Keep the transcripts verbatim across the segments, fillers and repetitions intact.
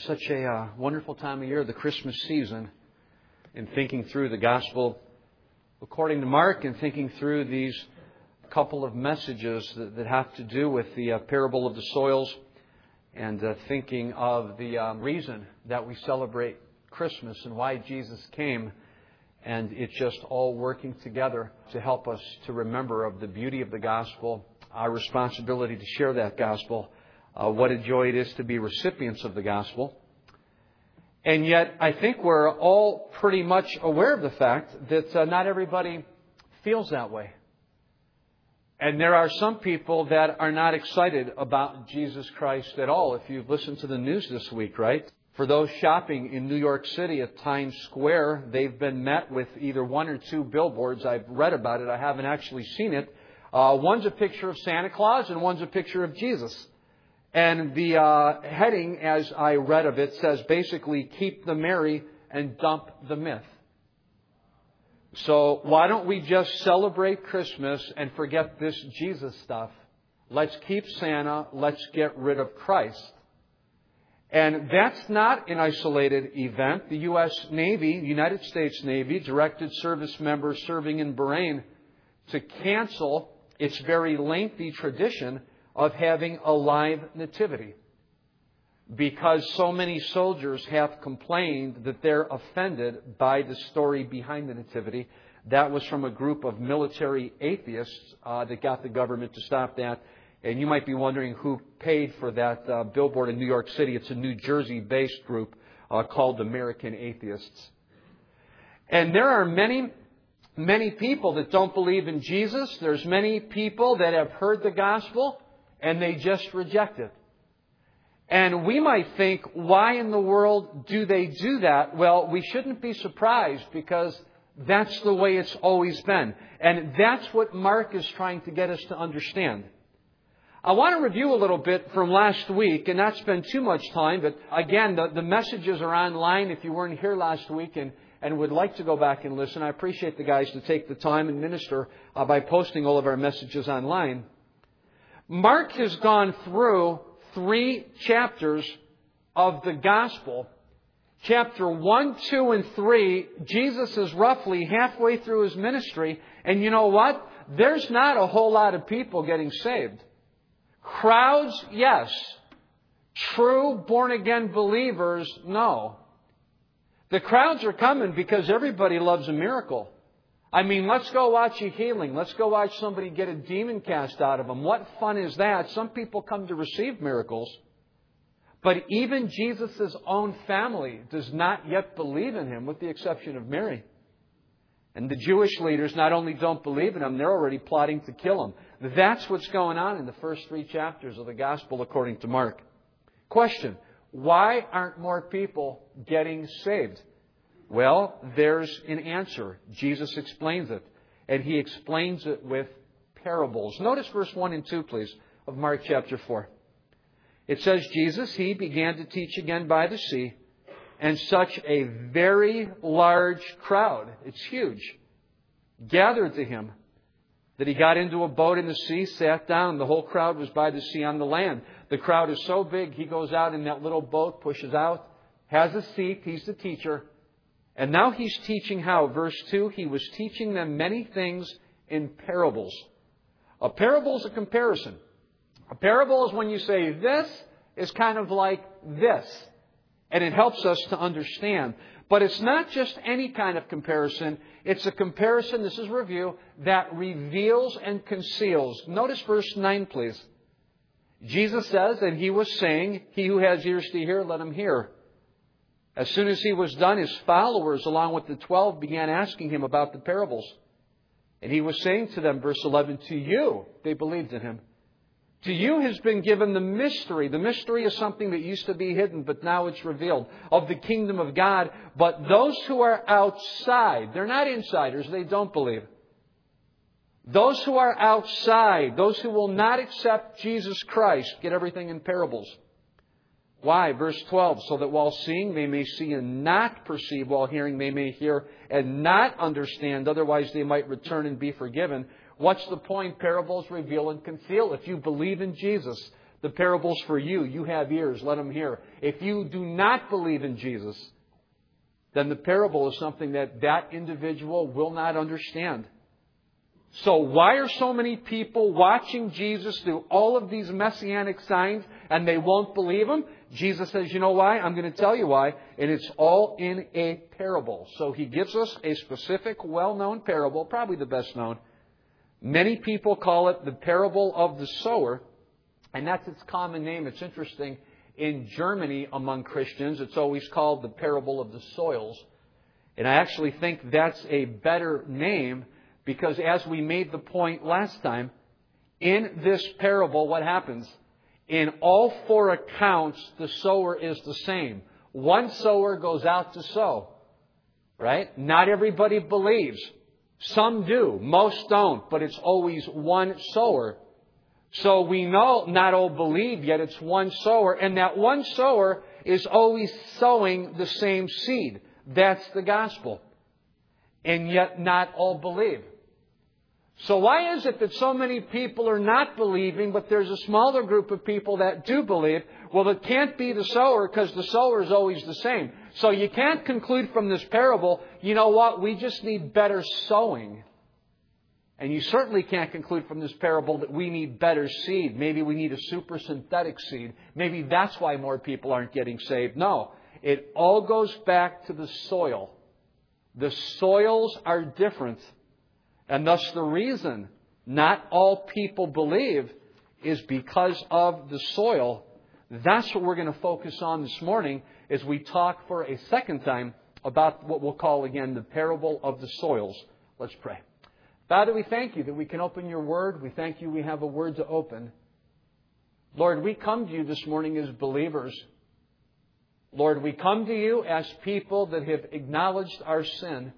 Such a uh, wonderful time of year, the Christmas season, in thinking through the Gospel according to Mark and thinking through these couple of messages that, that have to do with the uh, parable of the soils and uh, thinking of the um, reason that we celebrate Christmas and why Jesus came. And it's just all working together to help us to remember of the beauty of the Gospel, our responsibility to share that Gospel, Uh, what a joy it is to be recipients of the Gospel. And yet, I think we're all pretty much aware of the fact that uh, not everybody feels that way. And there are some people that are not excited about Jesus Christ at all. If you've listened to the news this week, right? For those shopping in New York City at Times Square, they've been met with either one or two billboards. I've read about it. I haven't actually seen it. Uh, one's a picture of Santa Claus and one's a picture of Jesus. And the uh, heading, as I read of it, says basically, keep the merry and dump the myth. So why don't we just celebrate Christmas and forget this Jesus stuff? Let's keep Santa. Let's get rid of Christ. And that's not an isolated event. The U S Navy, United States Navy, directed service members serving in Bahrain to cancel its very lengthy tradition of having a live nativity, because so many soldiers have complained that they're offended by the story behind the nativity. That was from a group of military atheists uh, that got the government to stop that. And you might be wondering who paid for that uh, billboard in New York City. It's a New Jersey-based group uh, called American Atheists. And there are many Many people that don't believe in Jesus. There's many people that have heard the gospel and they just reject it. And we might think, why in the world do they do that? Well, we shouldn't be surprised, because that's the way it's always been. And that's what Mark is trying to get us to understand. I want to review a little bit from last week and not spend too much time. But again, the, the messages are online if you weren't here last week and, and would like to go back and listen. I appreciate the guys to take the time and minister uh, by posting all of our messages online. Mark has gone through three chapters of the Gospel. Chapter one, two, and three, Jesus is roughly halfway through His ministry. And you know what? There's not a whole lot of people getting saved. Crowds, yes. True born-again believers, no. The crowds are coming because everybody loves a miracle. I mean, let's go watch a healing. Let's go watch somebody get a demon cast out of them. What fun is that? Some people come to receive miracles. But even Jesus' own family does not yet believe in Him, with the exception of Mary. And the Jewish leaders not only don't believe in Him, they're already plotting to kill Him. That's what's going on in the first three chapters of the Gospel according to Mark. Question: why aren't more people getting saved? Well, there's an answer. Jesus explains it. And He explains it with parables. Notice verse one and two, please, of Mark chapter four. It says, Jesus, He began to teach again by the sea, and such a very large crowd, it's huge, gathered to Him, that He got into a boat in the sea, sat down. The whole crowd was by the sea on the land. The crowd is so big, He goes out in that little boat, pushes out, has a seat. He's the teacher. And now He's teaching how? Verse two, He was teaching them many things in parables. A parable is a comparison. A parable is when you say, this is kind of like this. And it helps us to understand. But it's not just any kind of comparison. It's a comparison, this is review, that reveals and conceals. Notice verse nine, please. Jesus says, and He was saying, he who has ears to hear, let him hear. As soon as He was done, His followers, along with the twelve, began asking Him about the parables. And He was saying to them, verse eleven, to you, they believed in Him. To you has been given the mystery. The mystery is something that used to be hidden, but now it's revealed, of the kingdom of God. But those who are outside, they're not insiders, they don't believe. Those who are outside, those who will not accept Jesus Christ, get everything in parables. Why? Verse twelve, so that while seeing they may see and not perceive, while hearing they may hear and not understand, otherwise they might return and be forgiven. What's the point? Parables reveal and conceal. If you believe in Jesus, The parable's for you. You have ears. Let them hear. If you do not believe in Jesus, then the parable is something that that individual will not understand. So why are so many people watching Jesus do all of these messianic signs and they won't believe Him? Jesus says, you know why? I'm going to tell you why. And it's all in a parable. So He gives us a specific, well-known parable, probably the best known. Many people call it the parable of the sower. And that's its common name. It's interesting. In Germany, among Christians, it's always called the parable of the soils. And I actually think that's a better name because as we made the point last time, in this parable, what happens? In all four accounts, the sower is the same. One sower goes out to sow. Right? Not everybody believes. Some do. Most don't. But it's always one sower. So we know not all believe, yet it's one sower. And that one sower is always sowing the same seed. That's the gospel. And yet not all believe. So why is it that so many people are not believing, but there's a smaller group of people that do believe? Well, it can't be the sower because the sower is always the same. So you can't conclude from this parable, you know what, we just need better sowing. And you certainly can't conclude from this parable that we need better seed. Maybe we need a super synthetic seed. Maybe that's why more people aren't getting saved. No, it all goes back to the soil. The soils are different. And thus the reason not all people believe is because of the soil. That's what we're going to focus on this morning as we talk for a second time about what we'll call again the parable of the soils. Let's pray. Father, we thank you that we can open your word. We thank you we have a word to open. Lord, we come to you this morning as believers. Lord, we come to you as people that have acknowledged our sin.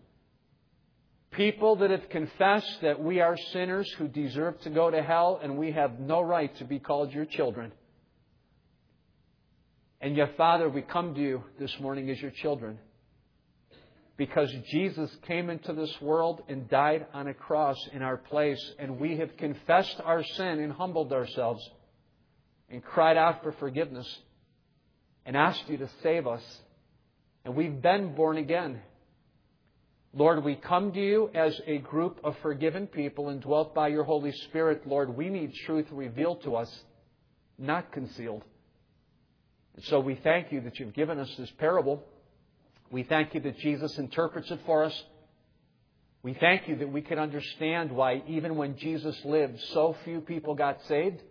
People that have confessed that we are sinners who deserve to go to hell and we have no right to be called your children. And yet, Father, we come to you this morning as your children because Jesus came into this world and died on a cross in our place, and we have confessed our sin and humbled ourselves and cried out for forgiveness and asked you to save us. And we've been born again. Lord, we come to you as a group of forgiven people and dwelt by your Holy Spirit. Lord, we need truth revealed to us, not concealed. And so we thank you that you've given us this parable. We thank you that Jesus interprets it for us. We thank you that we can understand why even when Jesus lived, so few people got saved.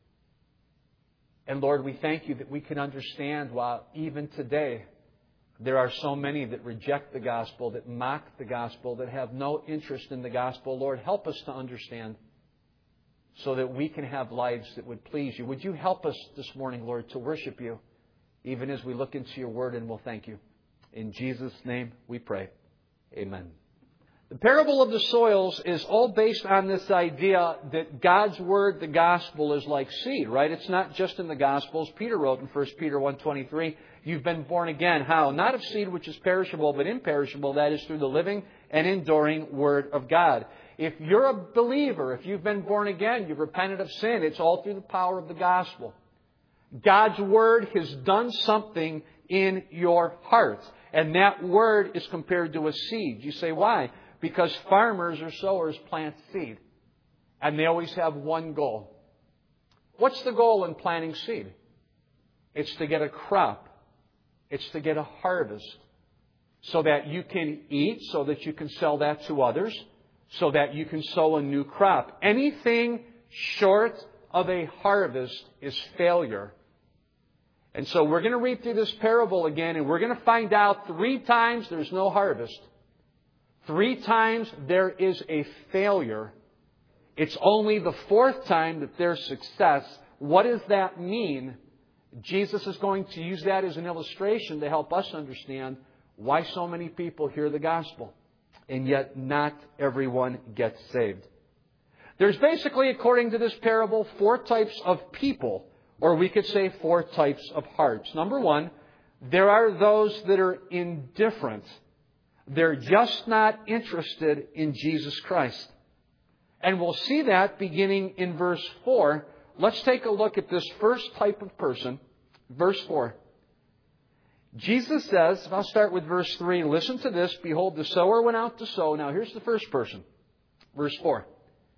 And Lord, we thank you that we can understand why even today there are so many that reject the gospel, that mock the gospel, that have no interest in the gospel. Lord, help us to understand so that we can have lives that would please you. Would you help us this morning, Lord, to worship you, even as we look into your word, and we'll thank you. In Jesus' name we pray. Amen. The parable of the soils is all based on this idea that God's word, the gospel, is like seed, right? It's not just in the Gospels. Peter wrote in First Peter one twenty-three, you've been born again. How? Not of seed which is perishable, but imperishable. That is through the living and enduring word of God. If you're a believer, if you've been born again, you've repented of sin, it's all through the power of the gospel. God's word has done something in your heart. And that word is compared to a seed. You say, why? Because farmers or sowers plant seed. And they always have one goal. What's the goal in planting seed? It's to get a crop. It's to get a harvest. So that you can eat, so that you can sell that to others, so that you can sow a new crop. Anything short of a harvest is failure. And so we're going to read through this parable again, and we're going to find out three times there's no harvest. Three times there is a failure. It's only the fourth time that there's success. What does that mean? Jesus is going to use that as an illustration to help us understand why so many people hear the gospel, and yet not everyone gets saved. There's basically, according to this parable, four types of people, or we could say four types of hearts. Number one, there are those that are indifferent. They're just not interested in Jesus Christ. And we'll see that beginning in verse four. let's take a look at this first type of person. Verse four. Jesus says, I'll start with verse three. Listen to this. Behold, the sower went out to sow. Now here's the first person. Verse four.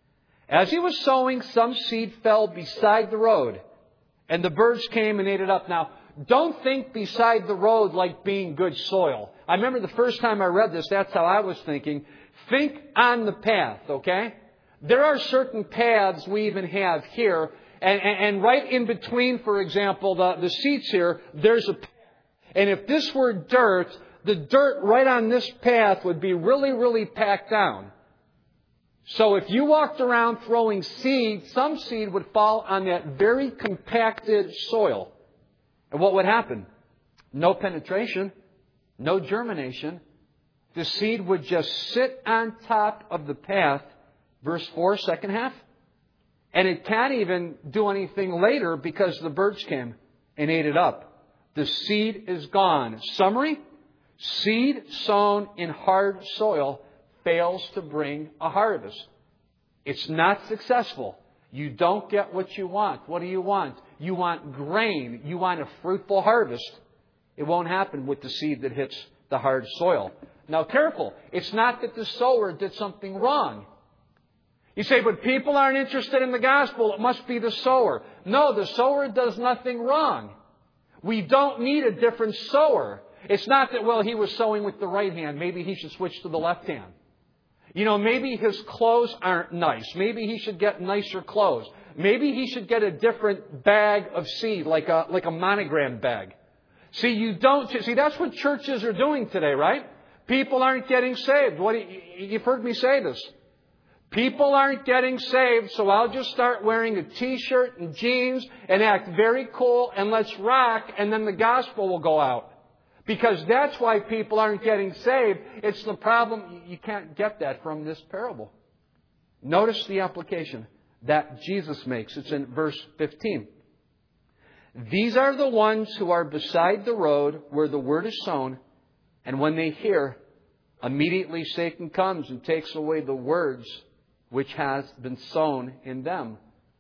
As he was sowing, some seed fell beside the road, and the birds came and ate it up. Now, don't think beside the road like being good soil. I remember the first time I read this, that's how I was thinking. Think on the path, okay? There are certain paths we even have here, and, and, and right in between, for example, the, the seats here, there's a path. And if this were dirt, the dirt right on this path would be really, really packed down. So if you walked around throwing seed, some seed would fall on that very compacted soil. And what would happen? No penetration, no germination. The seed would just sit on top of the path. Verse four, second half. And it can't even do anything later because the birds came and ate it up. The seed is gone. Summary, seed sown in hard soil fails to bring a harvest. It's not successful. You don't get what you want. What do you want? You want grain. You want a fruitful harvest. It won't happen with the seed that hits the hard soil. Now careful. It's not that the sower did something wrong. You say, but people aren't interested in the gospel. It must be the sower. No, the sower does nothing wrong. We don't need a different sower. It's not that, well, he was sowing with the right hand. Maybe he should switch to the left hand. You know, maybe his clothes aren't nice. Maybe he should get nicer clothes. Maybe he should get a different bag of seed, like a, like a monogram bag. See, you don't, see, that's what churches are doing today, right? People aren't getting saved. What, you've heard me say this. People aren't getting saved, so I'll just start wearing a t-shirt and jeans and act very cool and let's rock, and then the gospel will go out. Because that's why people aren't getting saved. It's the problem. You can't get that from this parable. Notice the application that Jesus makes. It's in verse fifteen. These are the ones who are beside the road where the word is sown, and when they hear, immediately Satan comes and takes away the words which has been sown in them.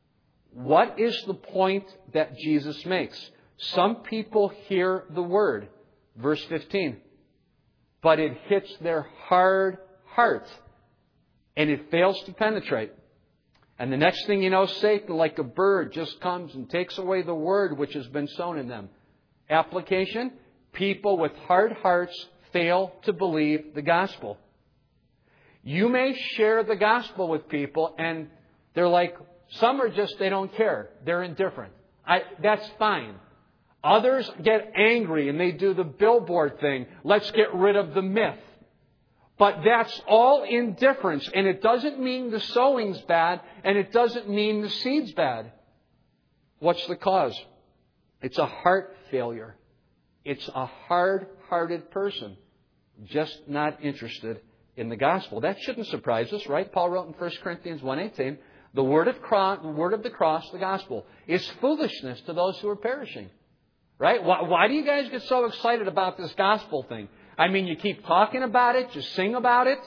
What is the point that Jesus makes? Some people hear the word. Verse fifteen. But it hits their hard heart. And it fails to penetrate. And the next thing you know, Satan, like a bird, just comes and takes away the word which has been sown in them. Application. People with hard hearts fail to believe the gospel. You may share the gospel with people and they're like, some are just, they don't care. They're indifferent. I, that's fine. Others get angry and they do the billboard thing. Let's get rid of the myth. But that's all indifference. And it doesn't mean the sowing's bad. And it doesn't mean the seed's bad. What's the cause? It's a heart failure. It's a hard-hearted person. Just not interested in the gospel. That shouldn't surprise us, right? Paul wrote in First Corinthians one eighteen, the word of cross, the word of the cross, the gospel, is foolishness to those who are perishing. Right? Why, why do you guys get so excited about this gospel thing? I mean, you keep talking about it, you sing about it.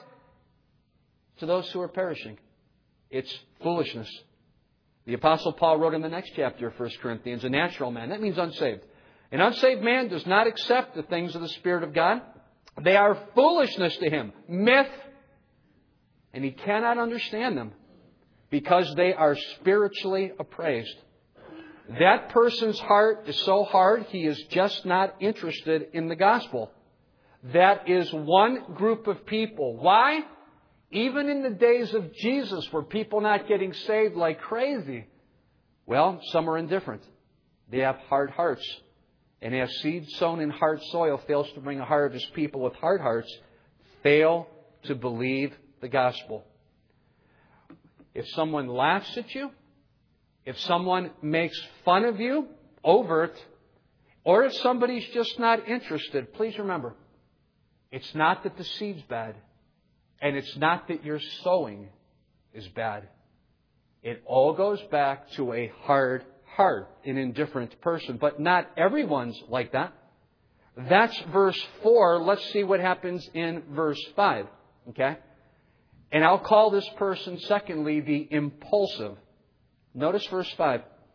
To those who are perishing, it's foolishness. The Apostle Paul wrote in the next chapter of First Corinthians, a natural man. That means unsaved. An unsaved man does not accept the things of the Spirit of God. They are foolishness to him. Myth. And he cannot understand them because they are spiritually appraised. That person's heart is so hard, he is just not interested in the gospel. That is one group of people. Why? Even in the days of Jesus, were people not getting saved like crazy? Well, some are indifferent. They have hard hearts. And as seed sown in hard soil fails to bring a harvest, people with hard hearts fail to believe the gospel. If someone laughs at you, if someone makes fun of you, overt, or if somebody's just not interested, please remember, it's not that the seed's bad, and it's not that your sowing is bad. It all goes back to a hard heart, an indifferent person. But not everyone's like that. That's verse four. Let's see what happens in verse five. Okay? And I'll call this person, secondly, the impulsive. Notice verse five.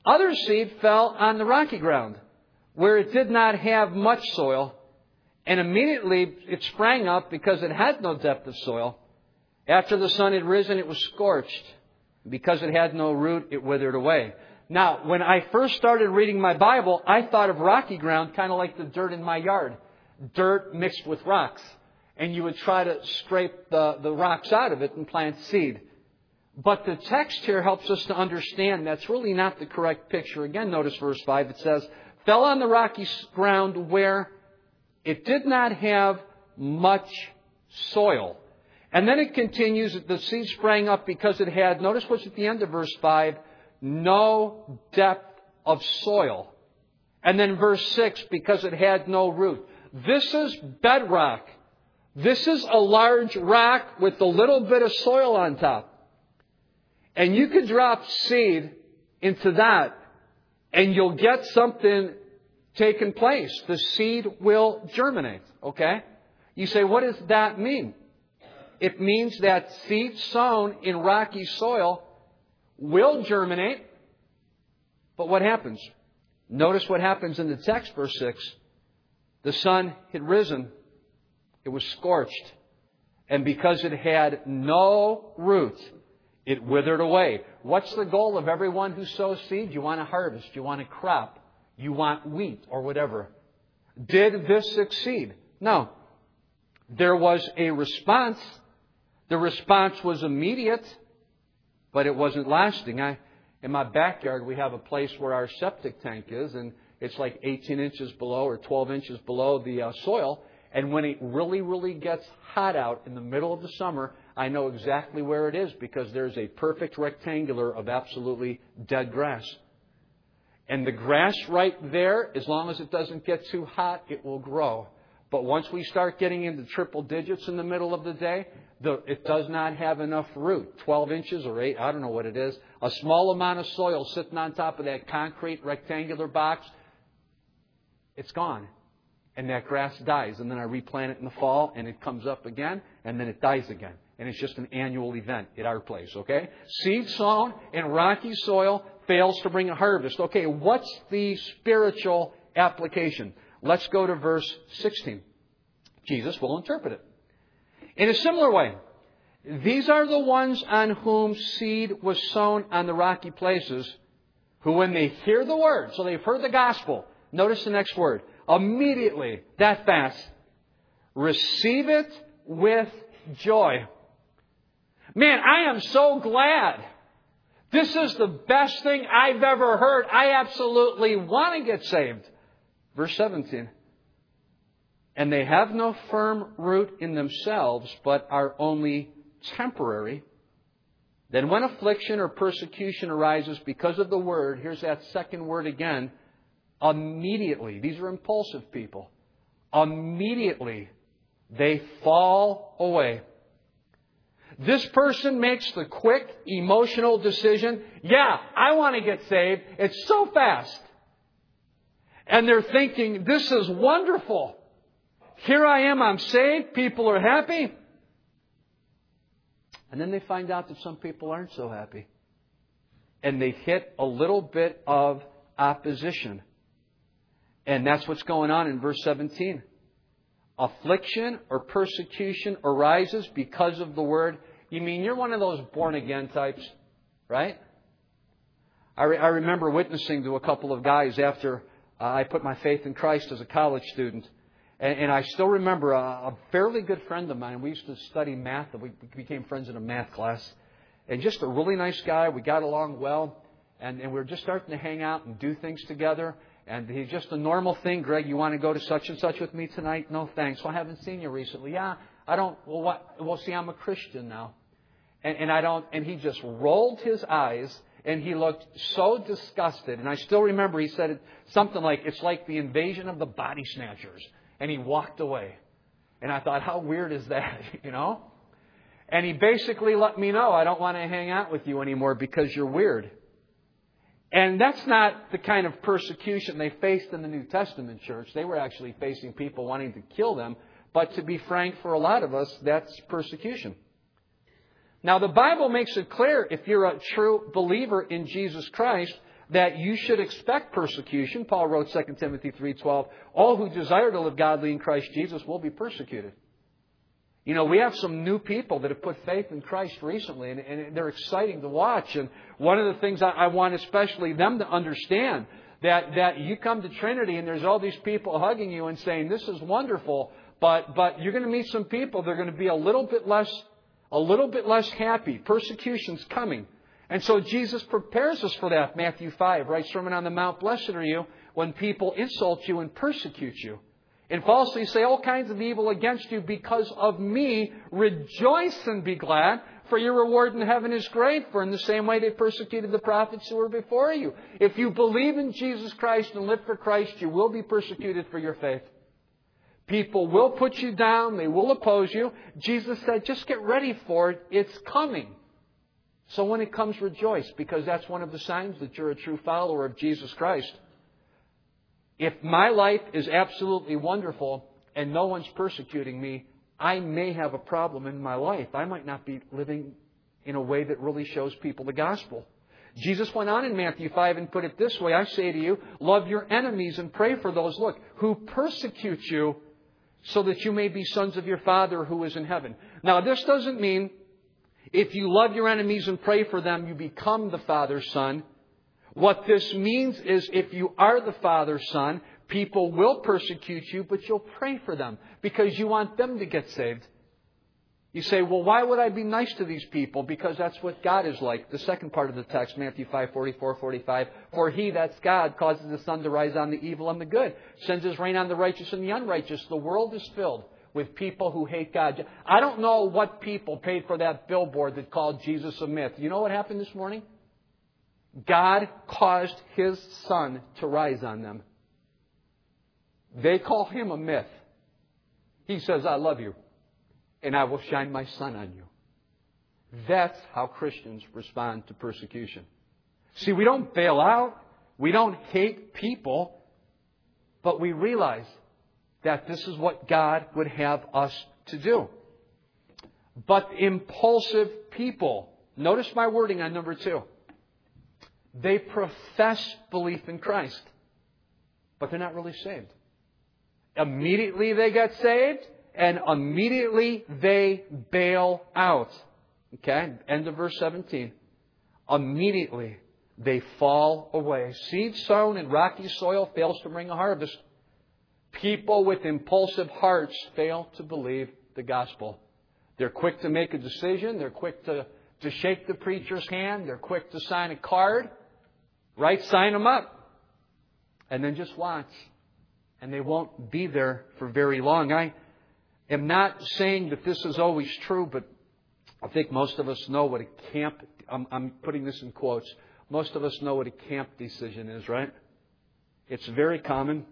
Other seed fell on the rocky ground, where it did not have much soil, and immediately it sprang up because it had no depth of soil. After the sun had risen, it was scorched. Because it had no root, it withered away. Now, when I first started reading my Bible, I thought of rocky ground kind of like the dirt in my yard. Dirt mixed with rocks. And you would try to scrape the, the rocks out of it and plant seed. But the text here helps us to understand that's really not the correct picture. Again, notice verse five. It says, fell on the rocky ground where it did not have much soil. And then it continues, the seed sprang up because it had, notice what's at the end of verse five, no depth of soil. And then verse six, because it had no root. This is bedrock. This is a large rock with a little bit of soil on top. And you could drop seed into that and you'll get something taking place. The seed will germinate. Okay? You say, what does that mean? It means that seed sown in rocky soil will germinate. But what happens? Notice what happens in the text, verse six. The sun had risen. It was scorched. And because it had no root, it withered away. What's the goal of everyone who sows seed? You want a harvest. You want a crop. You want wheat or whatever. Did this succeed? No. There was a response. The response was immediate, but it wasn't lasting. I, in my backyard, we have a place where our septic tank is, and it's like eighteen inches below or twelve inches below the uh, soil. And when it really, really gets hot out in the middle of the summer, I know exactly where it is because there's a perfect rectangular of absolutely dead grass. And the grass right there, as long as it doesn't get too hot, it will grow. But once we start getting into triple digits in the middle of the day, the, it does not have enough root. twelve inches or eight, I don't know what it is. A small amount of soil sitting on top of that concrete rectangular box, it's gone. And that grass dies. And then I replant it in the fall and it comes up again and then it dies again. And it's just an annual event at our place, okay? Seed sown in rocky soil fails to bring a harvest. Okay, what's the spiritual application? Let's go to verse sixteen. Jesus will interpret it. In a similar way, these are the ones on whom seed was sown on the rocky places, who when they hear the word, so they've heard the gospel, notice the next word, immediately, that fast, receive it with joy. Man, I am so glad. This is the best thing I've ever heard. I absolutely want to get saved. Verse seventeen. And they have no firm root in themselves, but are only temporary. Then when affliction or persecution arises because of the word, here's that second word again, immediately. These are impulsive people. Immediately they fall away. This person makes the quick, emotional decision. Yeah, I want to get saved. It's so fast. And they're thinking, this is wonderful. Here I am, I'm saved. People are happy. And then they find out that some people aren't so happy. And they hit a little bit of opposition. And that's what's going on in verse seventeen. Affliction or persecution arises because of the word. You mean you're one of those born-again types, right? I, re- I remember witnessing to a couple of guys after uh, I put my faith in Christ as a college student. And, and I still remember a, a fairly good friend of mine. We used to study math. We became friends in a math class. And just a really nice guy. We got along well. And, and we were just starting to hang out and do things together. And he's just a normal thing. Greg, you want to go to such and such with me tonight? No, thanks. Well, I haven't seen you recently. Yeah, I don't. Well, what? Well, see, I'm a Christian now. And, and I don't. And he just rolled his eyes and he looked so disgusted. And I still remember he said it, something like, it's like the invasion of the body snatchers. And he walked away. And I thought, how weird is that? You know? And he basically let me know, I don't want to hang out with you anymore because you're weird. And that's not the kind of persecution they faced in the New Testament church. They were actually facing people wanting to kill them. But to be frank, for a lot of us, that's persecution. Now, the Bible makes it clear if you're a true believer in Jesus Christ, that you should expect persecution. Paul wrote Second Timothy three twelve, all who desire to live godly in Christ Jesus will be persecuted. You know, we have some new people that have put faith in Christ recently, and, and they're exciting to watch. And one of the things I, I want especially them to understand, that, that you come to Trinity and there's all these people hugging you and saying, this is wonderful, but, but you're going to meet some people that are going to be a little bit less, a little bit less happy. Persecution's coming. And so Jesus prepares us for that. Matthew five, right? Sermon on the Mount, blessed are you when people insult you and persecute you, and falsely say all kinds of evil against you because of me. Rejoice and be glad, for your reward in heaven is great. For in the same way they persecuted the prophets who were before you. If you believe in Jesus Christ and live for Christ, you will be persecuted for your faith. People will put you down. They will oppose you. Jesus said, just get ready for it. It's coming. So when it comes, rejoice, because that's one of the signs that you're a true follower of Jesus Christ. If my life is absolutely wonderful and no one's persecuting me, I may have a problem in my life. I might not be living in a way that really shows people the gospel. Jesus went on in Matthew five and put it this way, I say to you, love your enemies and pray for those, look, who persecute you, so that you may be sons of your Father who is in heaven. Now, this doesn't mean if you love your enemies and pray for them, you become the Father's son. What this means is if you are the Father's son, people will persecute you, but you'll pray for them because you want them to get saved. You say, well, why would I be nice to these people? Because that's what God is like. The second part of the text, Matthew five, forty-four, forty-five. For He, that's God, causes the sun to rise on the evil and the good, sends His rain on the righteous and the unrighteous. The world is filled with people who hate God. I don't know what people paid for that billboard that called Jesus a myth. You know what happened this morning? God caused His sun to rise on them. They call Him a myth. He says, I love you, and I will shine my sun on you. That's how Christians respond to persecution. See, we don't bail out. We don't hate people. But we realize that this is what God would have us to do. But impulsive people, notice my wording on number two. They profess belief in Christ, but they're not really saved. Immediately they get saved, and immediately they bail out. Okay, end of verse seventeen. Immediately they fall away. Seed sown in rocky soil fails to bring a harvest. People with impulsive hearts fail to believe the gospel. They're quick to make a decision. They're quick to, to shake the preacher's hand. They're quick to sign a card. Right? Sign them up. And then just watch. And they won't be there for very long. I am not saying that this is always true, but I think most of us know what a camp, I'm, I'm putting this in quotes, most of us know what a camp decision is, right? It's very common.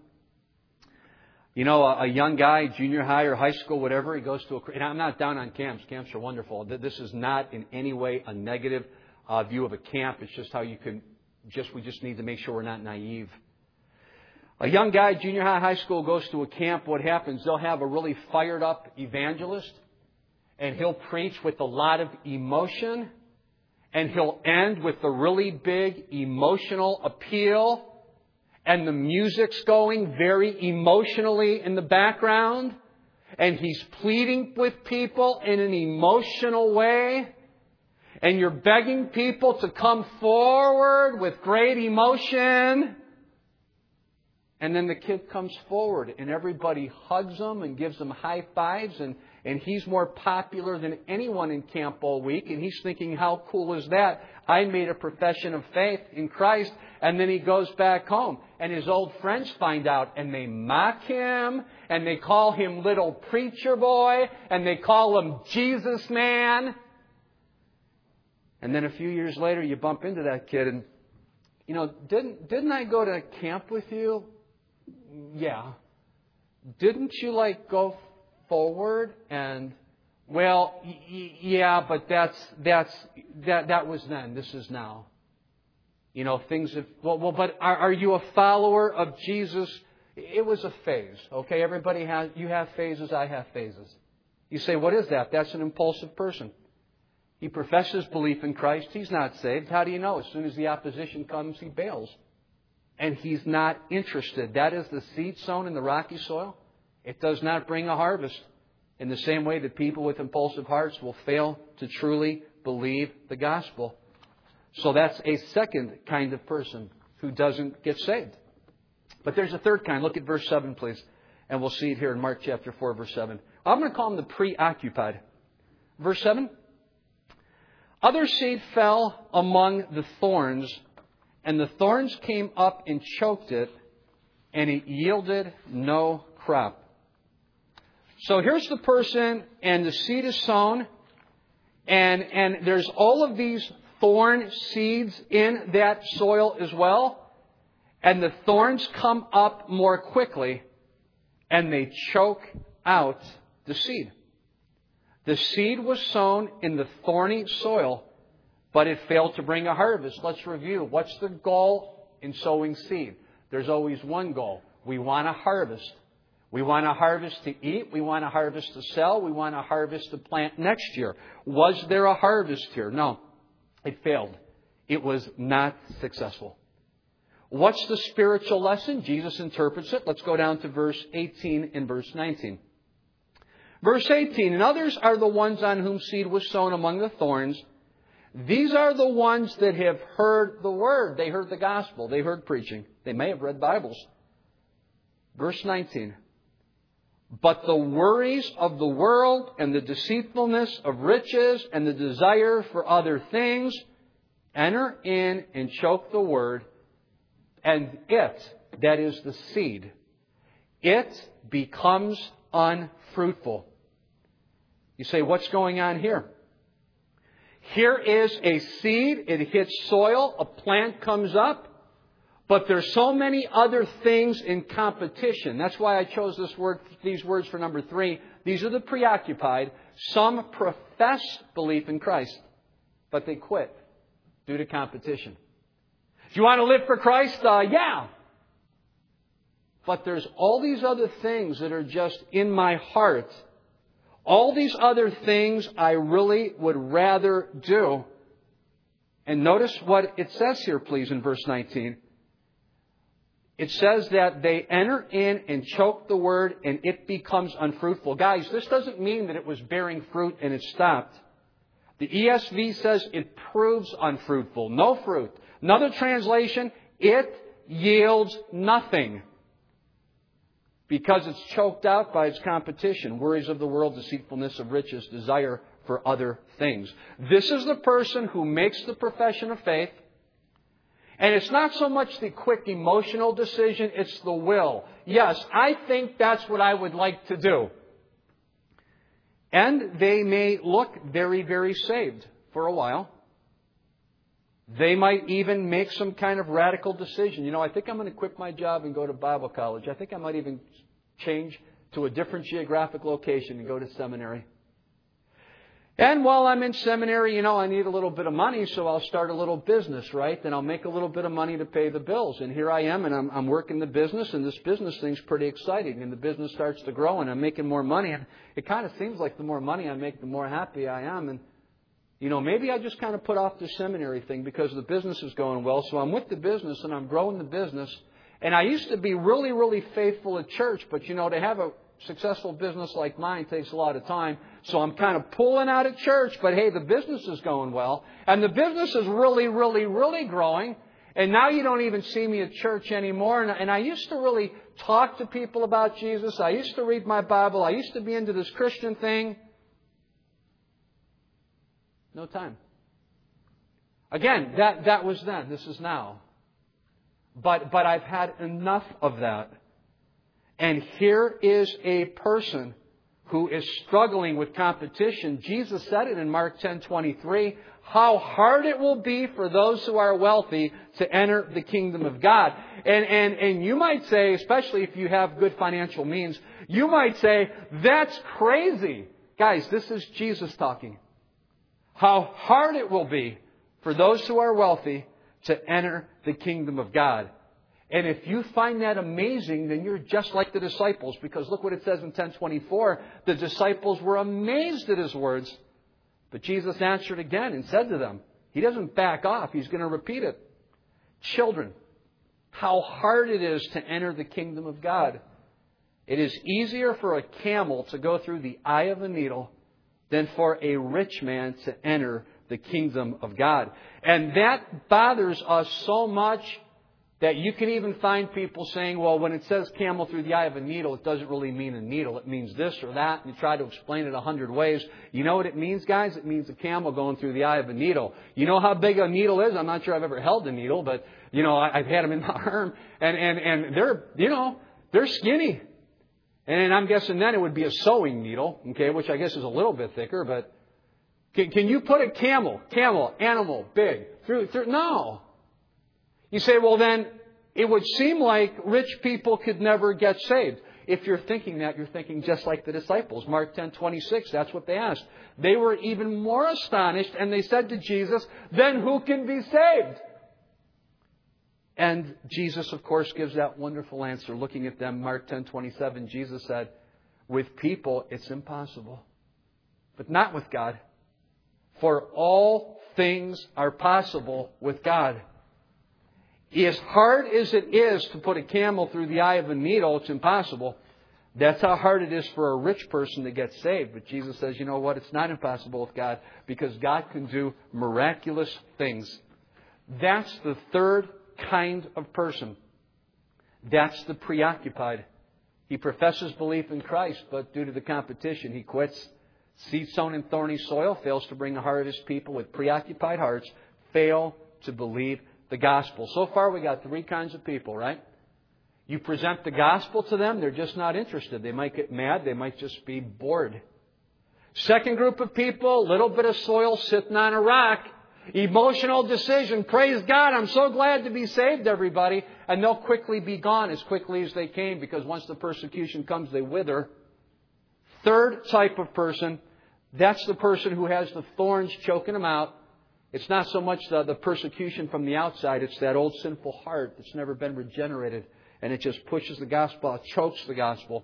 You know, a, a young guy, junior high or high school, whatever, he goes to a, and I'm not down on camps. Camps are wonderful. This is not in any way a negative uh, view of a camp. It's just how you can Just we just need to make sure we're not naive. A young guy, junior high, high school, goes to a camp. What happens? They'll have a really fired up evangelist, and he'll preach with a lot of emotion, and he'll end with a really big emotional appeal, and the music's going very emotionally in the background, and he's pleading with people in an emotional way. And you're begging people to come forward with great emotion. And then the kid comes forward and everybody hugs him and gives him high fives. And, and he's more popular than anyone in camp all week. And he's thinking, how cool is that? I made a profession of faith in Christ. And then he goes back home. And his old friends find out. And they mock him. And they call him little preacher boy. And they call him Jesus man. And then a few years later, you bump into that kid and, you know, didn't didn't I go to camp with you? Yeah. Didn't you, like, go forward? And, well, y- yeah, but that's, that's, that, that was then. This is now. You know, things have, well, well but are, are you a follower of Jesus? It was a phase, okay? Everybody has, you have phases, I have phases. You say, what is that? That's an impulsive person. He professes belief in Christ. He's not saved. How do you know? As soon as the opposition comes, he bails. And he's not interested. That is the seed sown in the rocky soil. It does not bring a harvest. In the same way that people with impulsive hearts will fail to truly believe the gospel. So that's a second kind of person who doesn't get saved. But there's a third kind. Look at verse seven, please. And we'll see it here in Mark chapter four, verse seven. I'm going to call them the preoccupied. Verse seven. Other seed fell among the thorns, and the thorns came up and choked it, and it yielded no crop. So here's the person, and the seed is sown, and, and there's all of these thorn seeds in that soil as well, and the thorns come up more quickly, and they choke out the seed. The seed was sown in the thorny soil, but it failed to bring a harvest. Let's review. What's the goal in sowing seed? There's always one goal. We want to harvest. We want to harvest to eat. We want to harvest to sell. We want to harvest to plant next year. Was there a harvest here? No. It failed. It was not successful. What's the spiritual lesson? Jesus interprets it. Let's go down to verse eighteen and verse nineteen. Verse eighteen, and others are the ones on whom seed was sown among the thorns. These are the ones that have heard the word. They heard the gospel. They heard preaching. They may have read Bibles. Verse nineteen. But the worries of the world and the deceitfulness of riches and the desire for other things enter in and choke the word, and it, that is the seed, it becomes unfruitful. You say, what's going on here? Here is a seed. It hits soil. A plant comes up. But there's so many other things in competition. That's why I chose this word, these words for number three. These are the preoccupied. Some profess belief in Christ, but they quit due to competition. Do you want to live for Christ? Uh, yeah. But there's all these other things that are just in my heart. All these other things I really would rather do. And notice what it says here, please, in verse nineteen. It says that they enter in and choke the word and it becomes unfruitful. Guys, this doesn't mean that it was bearing fruit and it stopped. The E S V says it proves unfruitful. No fruit. Another translation, it yields nothing. Because it's choked out by its competition. Worries of the world, deceitfulness of riches, desire for other things. This is the person who makes the profession of faith. And it's not so much the quick emotional decision, it's the will. Yes, I think that's what I would like to do. And they may look very, very saved for a while. They might even make some kind of radical decision. You know, I think I'm going to quit my job and go to Bible college. I think I might even change to a different geographic location and go to seminary. And while I'm in seminary, you know, I need a little bit of money, so I'll start a little business, right? Then I'll make a little bit of money to pay the bills. And here I am, and I'm, I'm working the business, and this business thing's pretty exciting. And the business starts to grow, and I'm making more money. And it kind of seems like the more money I make, the more happy I am. And you know, maybe I just kind of put off the seminary thing because the business is going well. So I'm with the business and I'm growing the business. And I used to be really, really faithful at church. But, you know, to have a successful business like mine takes a lot of time. So I'm kind of pulling out of church. But, hey, the business is going well. And the business is really, really, really growing. And now you don't even see me at church anymore. And, and I used to really talk to people about Jesus. I used to read my Bible. I used to be into this Christian thing. No time. Again, that, that was then. This is now. But, but I've had enough of that. And here is a person who is struggling with competition. Jesus said it in Mark ten twenty-three. How hard it will be for those who are wealthy to enter the kingdom of God. And, and, and you might say, especially if you have good financial means, you might say, that's crazy. Guys, this is Jesus talking. How hard it will be for those who are wealthy to enter the kingdom of God. And if you find that amazing, then you're just like the disciples. Because look what it says in ten twenty-four. The disciples were amazed at His words. But Jesus answered again and said to them, He doesn't back off. He's going to repeat it. Children, how hard it is to enter the kingdom of God. It is easier for a camel to go through the eye of a needle than for a rich man to enter the kingdom of God. And that bothers us so much that you can even find people saying, well, when it says camel through the eye of a needle, it doesn't really mean a needle. It means this or that. And you try to explain it a hundred ways. You know what it means, guys? It means a camel going through the eye of a needle. You know how big a needle is? I'm not sure I've ever held a needle, but, you know, I've had them in my arm. And, and, and they're, you know, they're skinny. And I'm guessing then it would be a sewing needle, okay, which I guess is a little bit thicker. But can, can you put a camel, camel, animal, big, through, through? No. You say, well, then it would seem like rich people could never get saved. If you're thinking that, you're thinking just like the disciples. Mark ten twenty-six, that's what they asked. They were even more astonished, and they said to Jesus, then who can be saved? And Jesus, of course, gives that wonderful answer. Looking at them, Mark ten twenty-seven, Jesus said, with people it's impossible, but not with God. For all things are possible with God. As hard as it is to put a camel through the eye of a needle, it's impossible. That's how hard it is for a rich person to get saved. But Jesus says, you know what? It's not impossible with God, because God can do miraculous things. That's the third kind of person. That's the preoccupied. He professes belief in Christ, but due to the competition, he quits. Seed sown in thorny soil fails to bring a harvest. People with preoccupied hearts fail to believe the gospel. So far, we got three kinds of people, right? You present the gospel to them, they're just not interested. They might get mad. They might just be bored. Second group of people, a little bit of soil sitting on a rock. Emotional decision. Praise God, I'm so glad to be saved, everybody. And they'll quickly be gone as quickly as they came, because once the persecution comes, they wither. Third type of person, that's the person who has the thorns choking them out. It's not so much the, the persecution from the outside. It's that old sinful heart that's never been regenerated. And it just pushes the gospel, it chokes the gospel.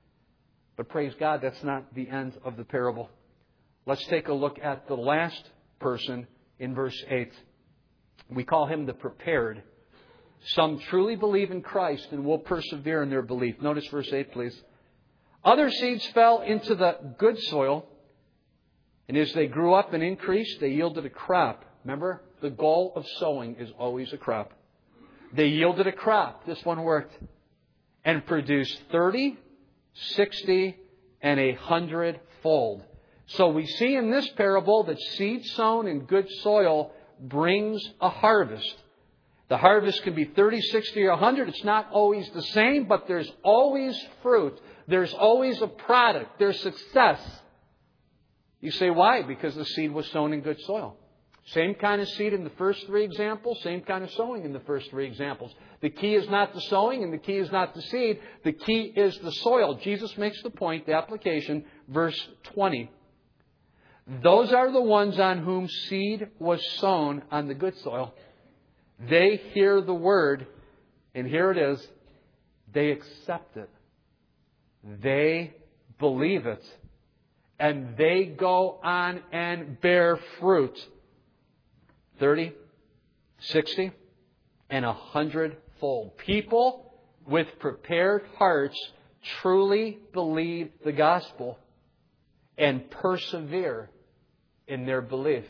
But praise God, that's not the end of the parable. Let's take a look at the last person in verse eight. We call him the prepared. Some truly believe in Christ and will persevere in their belief. Notice verse eight, please. Other seeds fell into the good soil, and as they grew up and increased, they yielded a crop. Remember, the goal of sowing is always a crop. They yielded a crop. This one worked. And produced thirty, sixty, and a hundred fold. So we see in this parable that seed sown in good soil brings a harvest. The harvest can be thirty, sixty, or a hundred. It's not always the same, but there's always fruit. There's always a product. There's success. You say, why? Because the seed was sown in good soil. Same kind of seed in the first three examples, same kind of sowing in the first three examples. The key is not the sowing and the key is not the seed. The key is the soil. Jesus makes the point, the application, verse twenty. Those are the ones on whom seed was sown on the good soil. They hear the word, and here it is, they accept it. They believe it. And they go on and bear fruit. thirty, sixty, and a hundredfold. People with prepared hearts truly believe the gospel and persevere in their belief.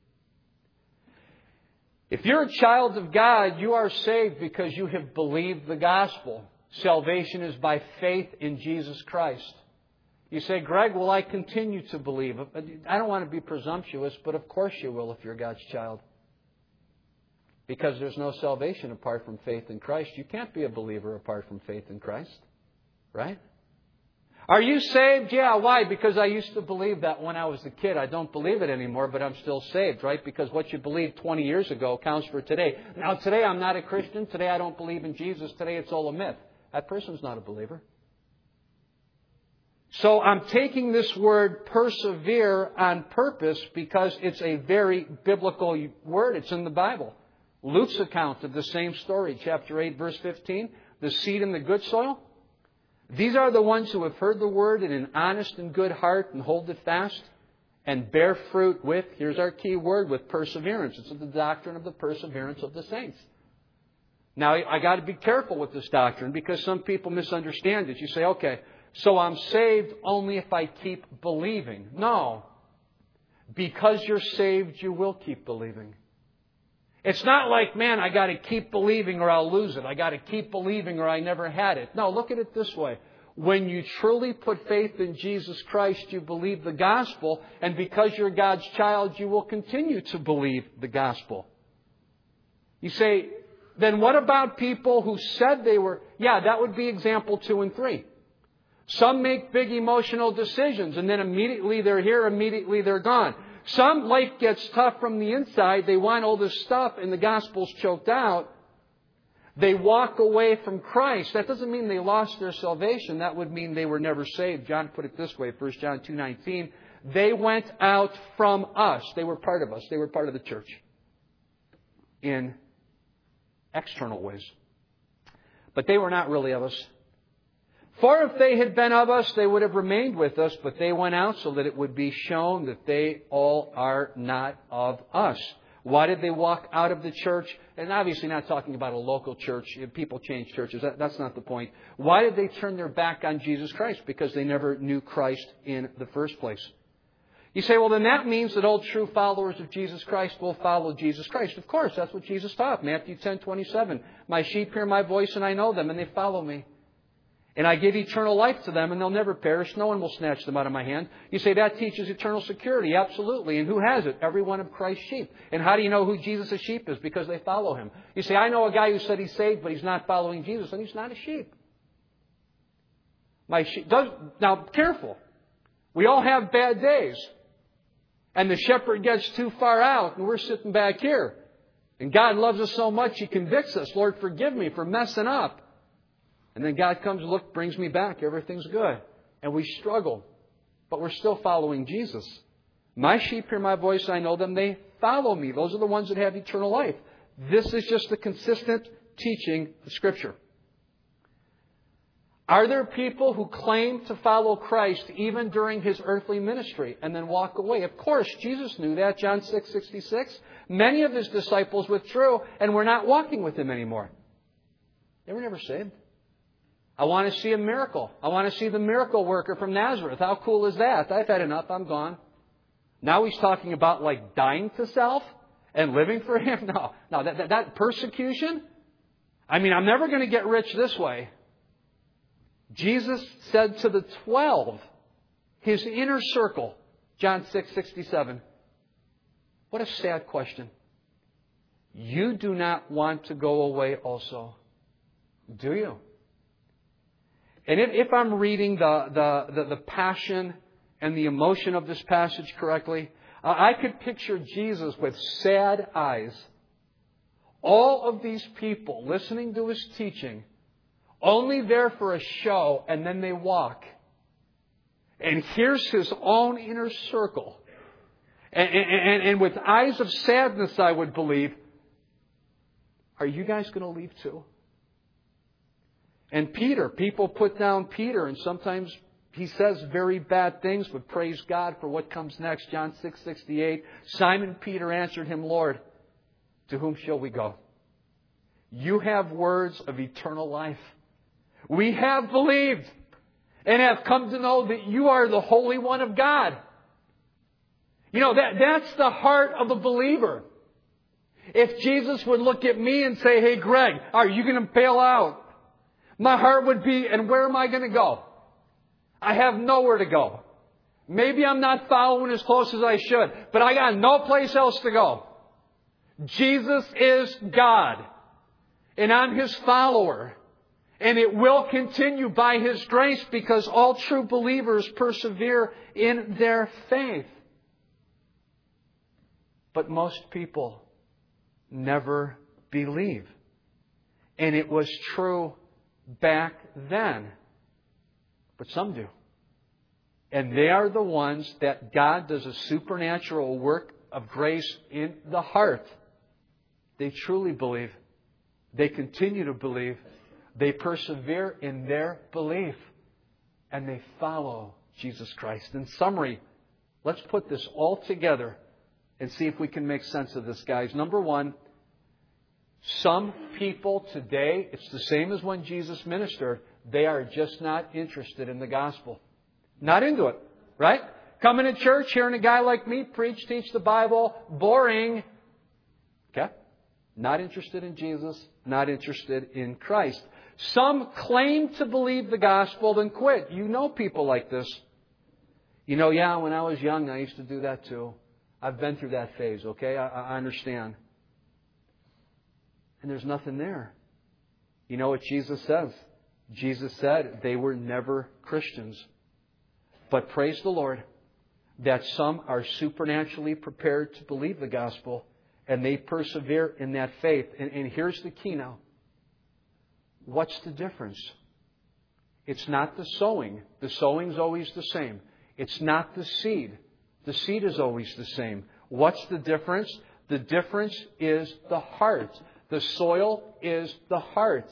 If you're a child of God, you are saved because you have believed the gospel. Salvation is by faith in Jesus Christ. You say, Greg, will I continue to believe? I don't want to be presumptuous, but of course you will if you're God's child. Because there's no salvation apart from faith in Christ. You can't be a believer apart from faith in Christ. Right? Are you saved? Yeah, why? Because I used to believe that when I was a kid. I don't believe it anymore, but I'm still saved, right? Because what you believed twenty years ago counts for today. Now, today I'm not a Christian. Today I don't believe in Jesus. Today it's all a myth. That person's not a believer. So I'm taking this word persevere on purpose because it's a very biblical word. It's in the Bible. Luke's account of the same story, chapter eight, verse fifteen, the seed in the good soil. These are the ones who have heard the word in an honest and good heart and hold it fast and bear fruit with, here's our key word, with perseverance. It's the doctrine of the perseverance of the saints. Now, I got to be careful with this doctrine because some people misunderstand it. You say, okay, so I'm saved only if I keep believing. No. Because you're saved, you will keep believing. It's not like, man, I got to keep believing or I'll lose it. I got to keep believing or I never had it. No, look at it this way. When you truly put faith in Jesus Christ, you believe the gospel. And because you're God's child, you will continue to believe the gospel. You say, then what about people who said they were... Yeah, that would be example two and three. Some make big emotional decisions and then immediately they're here, immediately they're gone. Some, life gets tough from the inside. They want all this stuff and the gospel's choked out. They walk away from Christ. That doesn't mean they lost their salvation. That would mean they were never saved. John put it this way, First John two nineteen. They went out from us. They were part of us. They were part of the church. In external ways. But they were not really of us. For if they had been of us, they would have remained with us, but they went out so that it would be shown that they all are not of us. Why did they walk out of the church? And obviously not talking about a local church. People change churches. That, that's not the point. Why did they turn their back on Jesus Christ? Because they never knew Christ in the first place. You say, well, then that means that all true followers of Jesus Christ will follow Jesus Christ. Of course, that's what Jesus taught. Matthew ten twenty-seven. My sheep hear my voice and I know them and they follow me. And I give eternal life to them and they'll never perish. No one will snatch them out of my hand. You say that teaches eternal security. Absolutely. And who has it? Every one of Christ's sheep. And how do you know who Jesus' sheep is? Because they follow Him. You say, I know a guy who said he's saved, but he's not following Jesus. And he's not a sheep. My sheep does, now, careful. We all have bad days. And the shepherd gets too far out and we're sitting back here. And God loves us so much, He convicts us. Lord, forgive me for messing up. And then God comes, look, brings me back. Everything's good. And we struggle. But we're still following Jesus. My sheep hear my voice. I know them. They follow me. Those are the ones that have eternal life. This is just the consistent teaching of Scripture. Are there people who claim to follow Christ even during His earthly ministry and then walk away? Of course, Jesus knew that. John six sixty-six. Many of His disciples withdrew and were not walking with Him anymore. They were never saved. I want to see a miracle. I want to see the miracle worker from Nazareth. How cool is that? I've had enough. I'm gone. Now He's talking about like dying to self and living for Him. No, no, that, that, that persecution. I mean, I'm never going to get rich this way. Jesus said to the twelve, His inner circle, John six sixty-seven. What a sad question. You do not want to go away also, do you? And if, if I'm reading the, the, the, the passion and the emotion of this passage correctly, uh, I could picture Jesus with sad eyes. All of these people listening to His teaching, only there for a show, and then they walk. And here's His own inner circle. And, and, and with eyes of sadness, I would believe, are you guys going to leave too? And Peter, people put down Peter, and sometimes he says very bad things, but praise God for what comes next. John six sixty-eight. Simon Peter answered Him, Lord, to whom shall we go? You have words of eternal life. We have believed and have come to know that You are the Holy One of God. You know, that, that's the heart of a believer. If Jesus would look at me and say, hey, Greg, are you going to bail out? My heart would be, and where am I going to go? I have nowhere to go. Maybe I'm not following as close as I should, but I got no place else to go. Jesus is God, and I'm His follower. And it will continue by His grace because all true believers persevere in their faith. But most people never believe. And it was true back then. But some do. And they are the ones that God does a supernatural work of grace in the heart. They truly believe. They continue to believe. They persevere in their belief. And they follow Jesus Christ. In summary, Let's put this all together and see if we can make sense of this, guys. Number one, some people today, it's the same as when Jesus ministered, they are just not interested in the gospel. Not into it, right? Coming to church, hearing a guy like me preach, teach the Bible, boring. Okay? Not interested in Jesus, not interested in Christ. Some claim to believe the gospel, then quit. You know people like this. You know, yeah, when I was young, I used to do that too. I've been through that phase, okay? I, I understand. And there's nothing there. You know what Jesus says? Jesus said they were never Christians. But praise the Lord that some are supernaturally prepared to believe the gospel and they persevere in that faith. And, and here's the key now. What's the difference? It's not the sowing. The sowing's always the same. It's not the seed. The seed is always the same. What's the difference? The difference is the heart. The soil is the heart.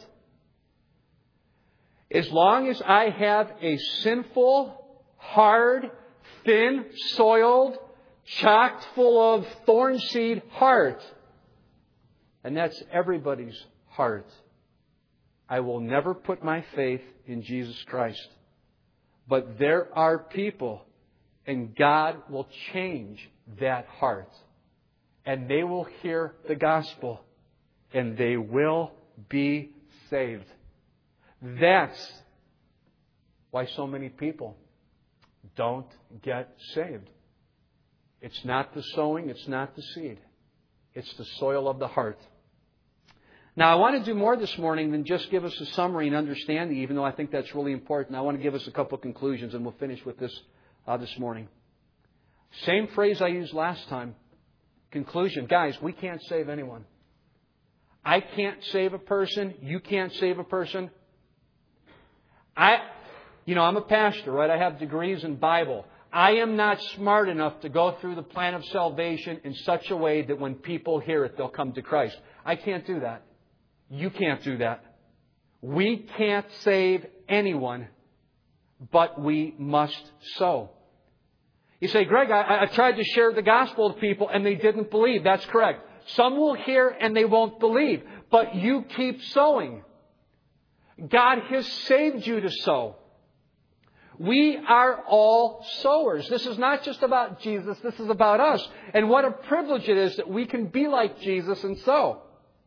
As long as I have a sinful, hard, thin-soiled, chocked full of thorn seed heart, and that's everybody's heart, I will never put my faith in Jesus Christ. But there are people, and God will change that heart. And they will hear the gospel. And they will be saved. That's why so many people don't get saved. It's not the sowing, it's not the seed. It's the soil of the heart. Now, I want to do more this morning than just give us a summary and understanding, even though I think that's really important. I want to give us a couple of conclusions, and we'll finish with this uh, this morning. Same phrase I used last time. Conclusion. Guys, we can't save anyone. I can't save a person. You can't save a person. I, you know, I'm a pastor, right? I have degrees in Bible. I am not smart enough to go through the plan of salvation in such a way that when people hear it, they'll come to Christ. I can't do that. You can't do that. We can't save anyone, but we must sow. You say, Greg, I, I tried to share the gospel with people and they didn't believe. That's correct. Some will hear and they won't believe. But you keep sowing. God has saved you to sow. We are all sowers. This is not just about Jesus. This is about us. And what a privilege it is that we can be like Jesus and sow.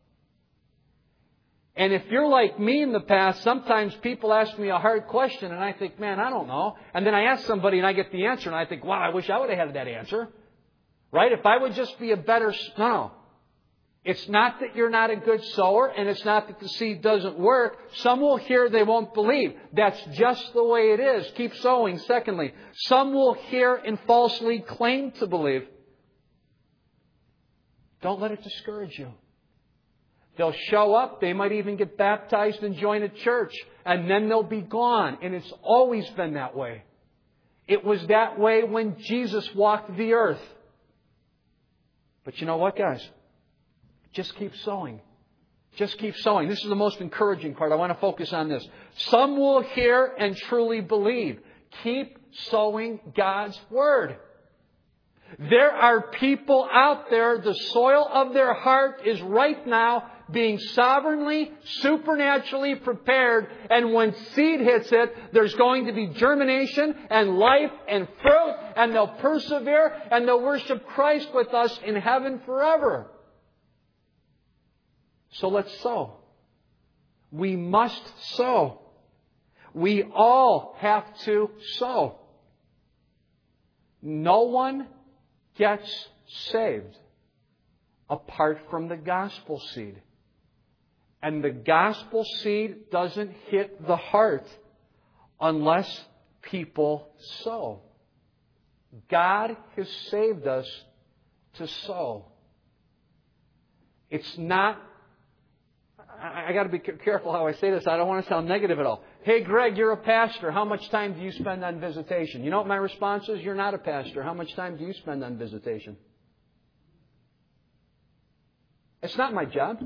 And if you're like me in the past, sometimes people ask me a hard question and I think, man, I don't know. And then I ask somebody and I get the answer and I think, wow, I wish I would have had that answer. Right? If I would just be a better... No. It's not that you're not a good sower and it's not that the seed doesn't work. Some will hear, they won't believe. That's just the way it is. Keep sowing. Secondly, some will hear and falsely claim to believe. Don't let it discourage you. They'll show up. They might even get baptized and join a church. And then they'll be gone. And it's always been that way. It was that way when Jesus walked the earth. But you know what, guys? Just keep sowing. Just keep sowing. This is the most encouraging part. I want to focus on this. Some will hear and truly believe. Keep sowing God's Word. There are people out there, the soil of their heart is right now being sovereignly, supernaturally prepared. And when seed hits it, there's going to be germination and life and fruit. And they'll persevere and they'll worship Christ with us in heaven forever. So let's sow. We must sow. We all have to sow. No one gets saved apart from the gospel seed. And the gospel seed doesn't hit the heart unless people sow. God has saved us to sow. It's not, I, I got to be careful how I say this. I don't want to sound negative at all. Hey, Greg, you're a pastor. How much time do you spend on visitation? You know what my response is? You're not a pastor. How much time do you spend on visitation? It's not my job.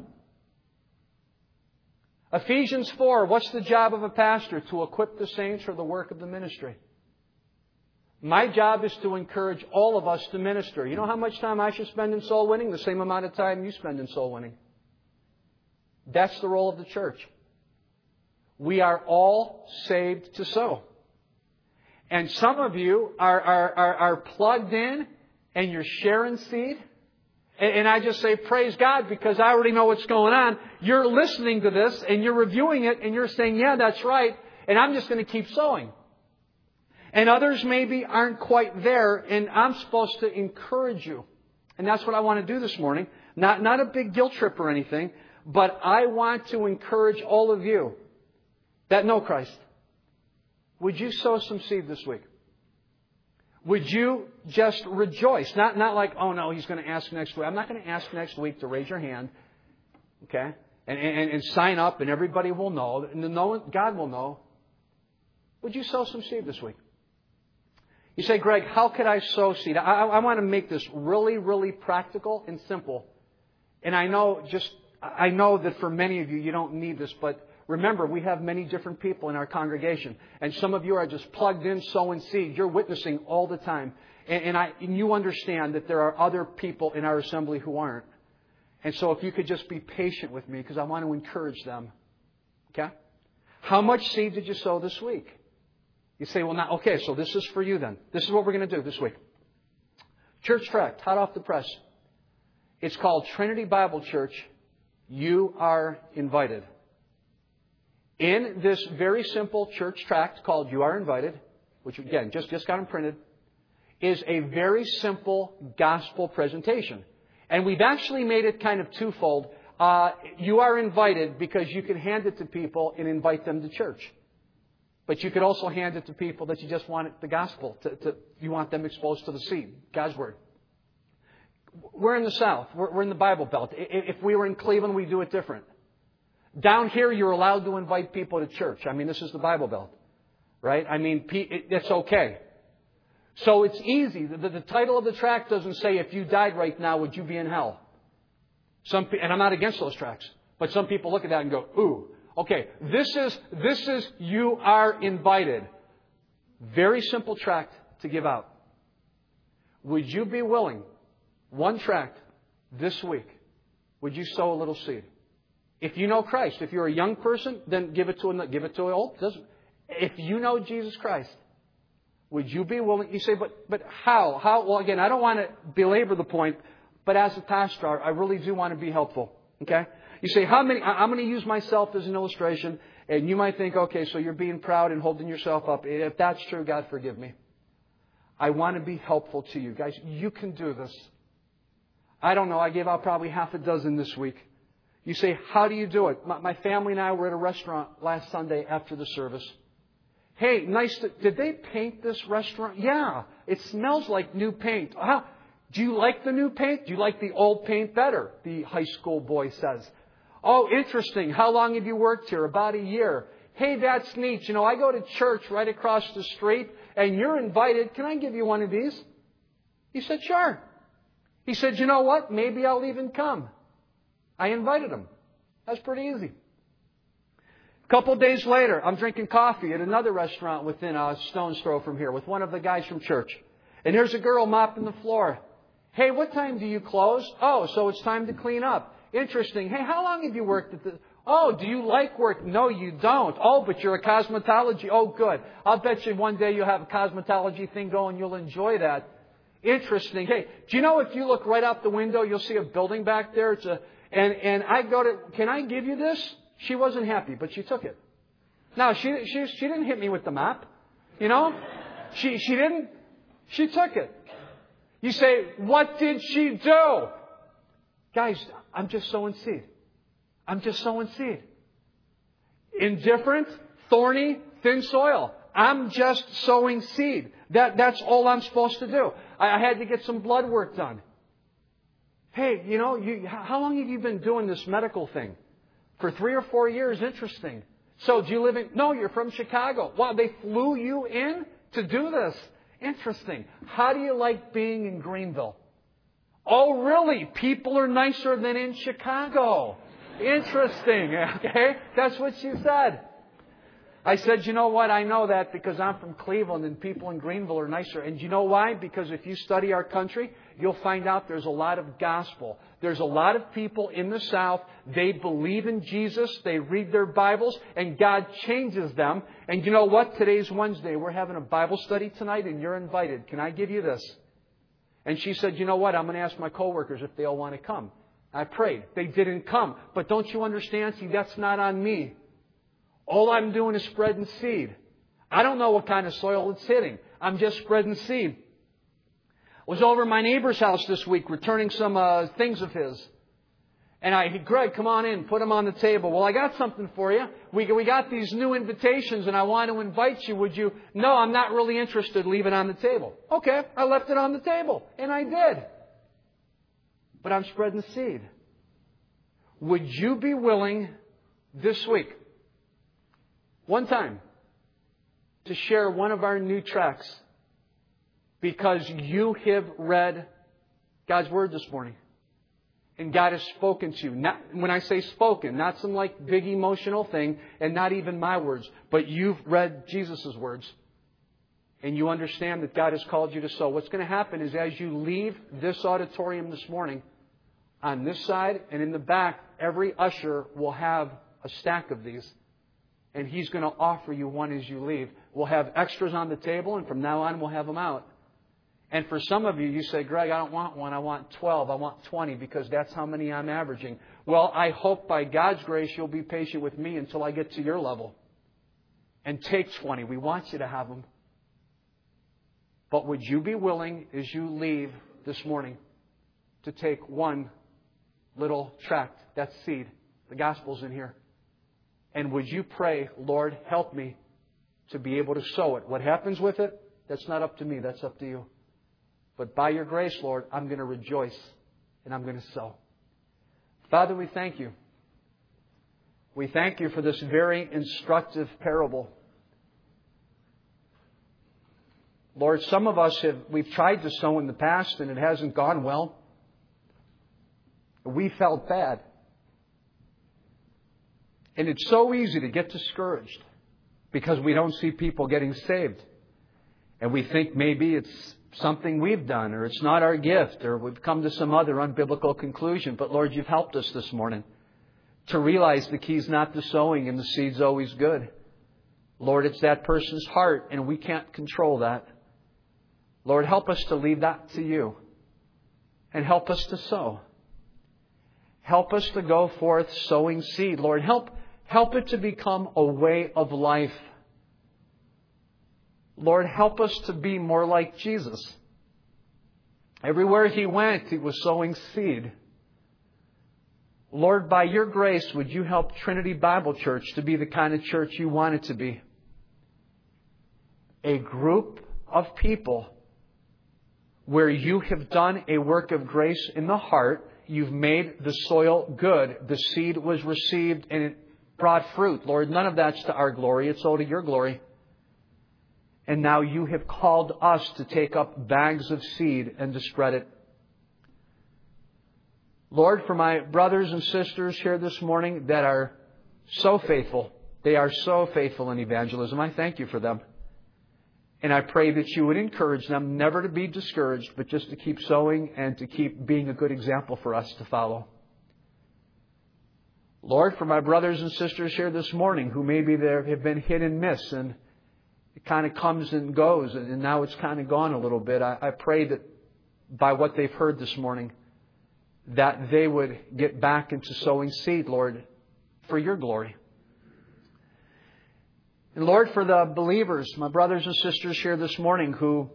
Ephesians four, what's the job of a pastor? To equip the saints for the work of the ministry. My job is to encourage all of us to minister. You know how much time I should spend in soul winning? The same amount of time you spend in soul winning. That's the role of the church. We are all saved to sow. And some of you are, are, are, are plugged in and you're sharing seed. And, and I just say, praise God, because I already know what's going on. You're listening to this and you're reviewing it and you're saying, yeah, that's right. And I'm just going to keep sowing. And others maybe aren't quite there, and I'm supposed to encourage you. And that's what I want to do this morning. Not, not a big guilt trip or anything, but I want to encourage all of you that know Christ. Would you sow some seed this week? Would you just rejoice? Not, not like, oh no, he's going to ask next week. I'm not going to ask next week to raise your hand. Okay? And, and, and sign up and everybody will know. And the God will know. Would you sow some seed this week? You say, Greg, how could I sow seed? I, I want to make this really, really practical and simple. And I know just, I know that for many of you, you don't need this, but remember, we have many different people in our congregation. And some of you are just plugged in, sowing seed. You're witnessing all the time. And, and, I, and you understand that there are other people in our assembly who aren't. And so if you could just be patient with me, because I want to encourage them. Okay? How much seed did you sow this week? You say, well, now, okay, so this is for you then. This is what we're going to do this week. Church tract, hot off the press. It's called Trinity Bible Church. You are invited. In this very simple church tract called You Are Invited, which again, just, just got them printed, is a very simple gospel presentation. And we've actually made it kind of twofold. Uh, you are invited because you can hand it to people and invite them to church. But you could also hand it to people that you just want the gospel. To, to, you want them exposed to the seed, God's Word. We're in the South. We're, we're in the Bible Belt. If we were in Cleveland, we'd do it different. Down here, you're allowed to invite people to church. I mean, this is the Bible Belt. Right? I mean, it's okay. So it's easy. The, the title of the tract doesn't say, if you died right now, would you be in hell? Some, and I'm not against those tracts. But some people look at that and go, ooh. Okay, this is, this is, you are invited. Very simple tract to give out. Would you be willing, one tract this week, would you sow a little seed? If you know Christ, if you're a young person, then give it to an, give it to an old. If you know Jesus Christ, would you be willing? You say, but, but how? How? Well, again, I don't want to belabor the point, but as a pastor, I really do want to be helpful. Okay? You say, how many, I'm going to use myself as an illustration, and you might think, okay, so you're being proud and holding yourself up. If that's true, God forgive me. I want to be helpful to you. Guys, you can do this. I don't know, I gave out probably half a dozen this week. You say, how do you do it? My, my family and I were at a restaurant last Sunday after the service. Hey, nice, to, did they paint this restaurant? Yeah, it smells like new paint. How, do you like the new paint? Do you like the old paint better? The high school boy says. Oh, interesting. How long have you worked here? About a year. Hey, that's neat. You know, I go to church right across the street and you're invited. Can I give you one of these? He said, sure. He said, you know what? Maybe I'll even come. I invited him. That's pretty easy. A couple of days later, I'm drinking coffee at another restaurant within a stone's throw from here with one of the guys from church. And there's a girl mopping the floor. Hey, what time do you close? Oh, so it's time to clean up. Interesting. Hey, how long have you worked at the... Oh, do you like work? No, you don't. Oh, but you're a cosmetology. Oh, good. I'll bet you one day you'll have a cosmetology thing going. You'll enjoy that. Interesting. Hey, do you know if you look right out the window, you'll see a building back there? It's a... And, and I go to... Can I give you this? She wasn't happy, but she took it. Now, she, she, she didn't hit me with the map. You know? She, she didn't... She took it. You say, what did she do? Guys, I'm just sowing seed. I'm just sowing seed. Indifferent, thorny, thin soil. I'm just sowing seed. That, that's all I'm supposed to do. I, I had to get some blood work done. Hey, you know, you, how long have you been doing this medical thing? For three or four years. Interesting. So do you live in... No, you're from Chicago. Wow, they flew you in to do this. Interesting. How do you like being in Greenville? Oh, really? People are nicer than in Chicago. Interesting. Okay? That's what she said. I said, you know what? I know that because I'm from Cleveland and people in Greenville are nicer. And you know why? Because if you study our country, you'll find out there's a lot of gospel. There's a lot of people in the South, they believe in Jesus, they read their Bibles, and God changes them. And you know what? Today's Wednesday. We're having a Bible study tonight, and you're invited. Can I give you this? And she said, you know what? I'm going to ask my coworkers if they all want to come. I prayed. They didn't come. But don't you understand? See, that's not on me. All I'm doing is spreading seed. I don't know what kind of soil it's hitting. I'm just spreading seed. I was over at my neighbor's house this week returning some uh, things of his. And I, Greg, come on in, put them on the table. Well, I got something for you. We, we got these new invitations and I want to invite you. Would you? No, I'm not really interested. Leave it on the table. Okay, I left it on the table. And I did. But I'm spreading seed. Would you be willing this week, one time, to share one of our new tracts because you have read God's Word this morning and God has spoken to you? Not, when I say spoken, not some like big emotional thing and not even my words, but you've read Jesus' words and you understand that God has called you to sow. What's going to happen is as you leave this auditorium this morning, on this side and in the back, every usher will have a stack of these. And he's going to offer you one as you leave. We'll have extras on the table, and from now on, we'll have them out. And for some of you, you say, Greg, I don't want one. I want twelve. I want twenty because that's how many I'm averaging. Well, I hope by God's grace you'll be patient with me until I get to your level. And take twenty. We want you to have them. But would you be willing, as you leave this morning, to take one little tract, that's seed? The gospel's in here. And would you pray, Lord, help me to be able to sow it. What happens with it, that's not up to me. That's up to you. But by your grace, Lord, I'm going to rejoice and I'm going to sow. Father, we thank you. We thank you for this very instructive parable. Lord, some of us have, we've tried to sow in the past and it hasn't gone well. We felt bad. And it's so easy to get discouraged because we don't see people getting saved. And we think maybe it's something we've done or it's not our gift or we've come to some other unbiblical conclusion. But Lord, you've helped us this morning to realize the key's not the sowing and the seed's always good. Lord, it's that person's heart and we can't control that. Lord, help us to leave that to you and help us to sow. Help us to go forth sowing seed. Lord, help Help it to become a way of life. Lord, help us to be more like Jesus. Everywhere He went, He was sowing seed. Lord, by your grace, would you help Trinity Bible Church to be the kind of church you want it to be? A group of people where you have done a work of grace in the heart. You've made the soil good. The seed was received and it brought fruit. Lord, none of that's to our glory. It's all to your glory. And now you have called us to take up bags of seed and to spread it. Lord, for my brothers and sisters here this morning that are so faithful, they are so faithful in evangelism, I thank you for them. And I pray that you would encourage them never to be discouraged, but just to keep sowing and to keep being a good example for us to follow. Lord, for my brothers and sisters here this morning who maybe there have been hit and miss and it kind of comes and goes and now it's kind of gone a little bit. I, I pray that by what they've heard this morning, that they would get back into sowing seed, Lord, for your glory. And Lord, for the believers, my brothers and sisters here this morning who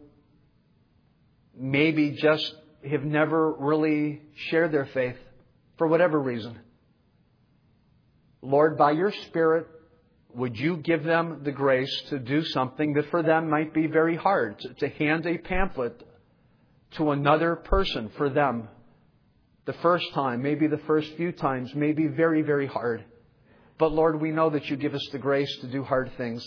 maybe just have never really shared their faith for whatever reason. Lord, by your Spirit, would you give them the grace to do something that for them might be very hard, to, to hand a pamphlet to another person for them. The first time, maybe the first few times, may be very, very hard. But Lord, we know that you give us the grace to do hard things.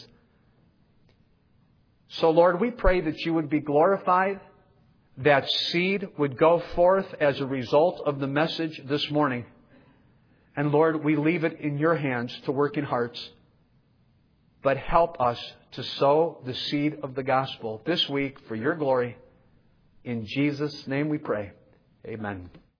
So Lord, we pray that you would be glorified, that seed would go forth as a result of the message this morning. And Lord, we leave it in your hands to work in hearts. but help us to sow the seed of the gospel this week for your glory. In Jesus' name we pray. Amen.